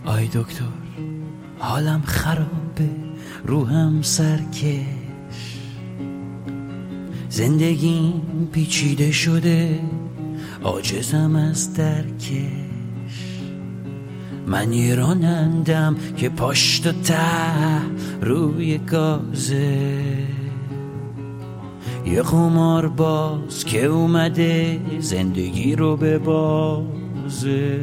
آی دکتر حالم خرابه، روحم سرکش، زندگیم پیچیده شده، عاجزم از درکش. من یه رانندم که پشت و ته روی گازه، یه قمار باز که اومده زندگی رو به بازه.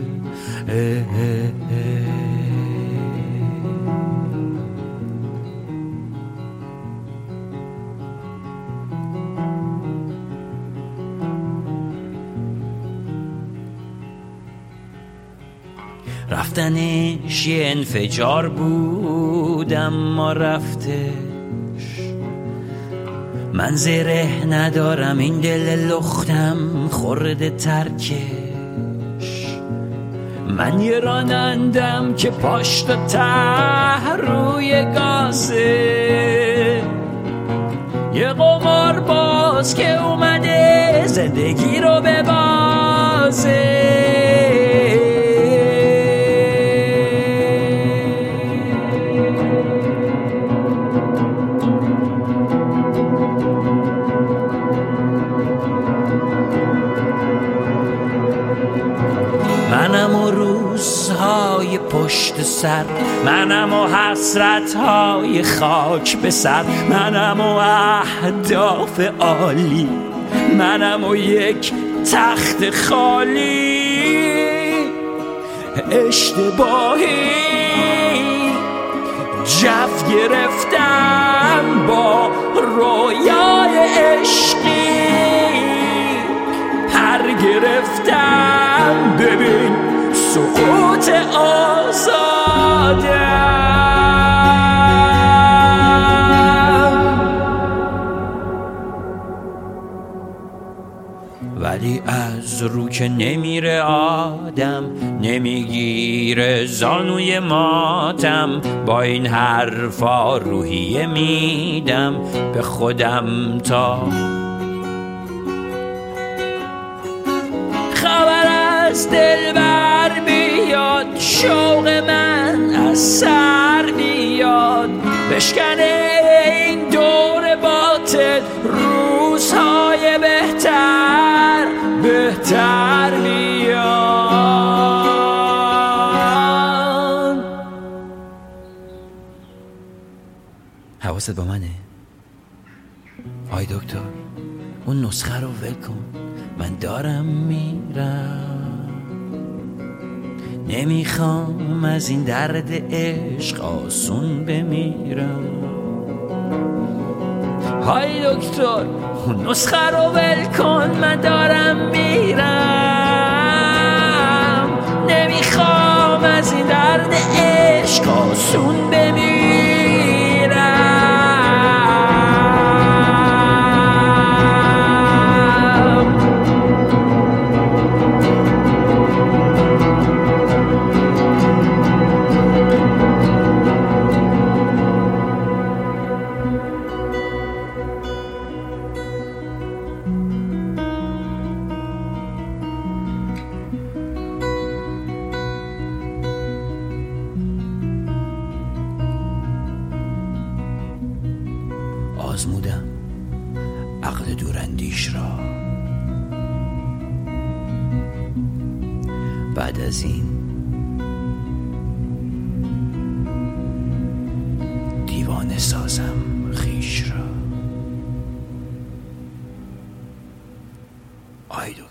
رفتنش یه انفجار بود اما رفتش، من زره ندارم این دل لختم خورده ترکش. من یه رانندم که پشت و ته روی گازه، یه قمار باز که اومده زندگی رو به بازه. منم و روزهای پشت سر، منم و حسرتهای خاک به سر، منم و اهداف عالی، منم و یک تخت خالی. اشتباهی جف گرفتم با رویای عشقی، پر گرفتم ببین سقوط آزادم. ولی از رو که نمیره آدم، نمیگیره زانوی ماتم، با این حرفا روحیه میدم به خودم تا خبر از دل بر بیاد، شوق من از سر بیاد، بشکنه این دور باطل روزهای بهتر بیاد. حواست با منه؟ آی دکتر اون نسخه رو ول کن، من دارم میرم، نمیخوام از این درد عشق آسون بمیرم. های دکتر اون نسخه رو ول کن، من دارم میرم، نمیخوام از این درد عشق آسون بمیرم. آزمودم عقل دوراندیش را، بعد از این دیوانه سازم خیش را. آی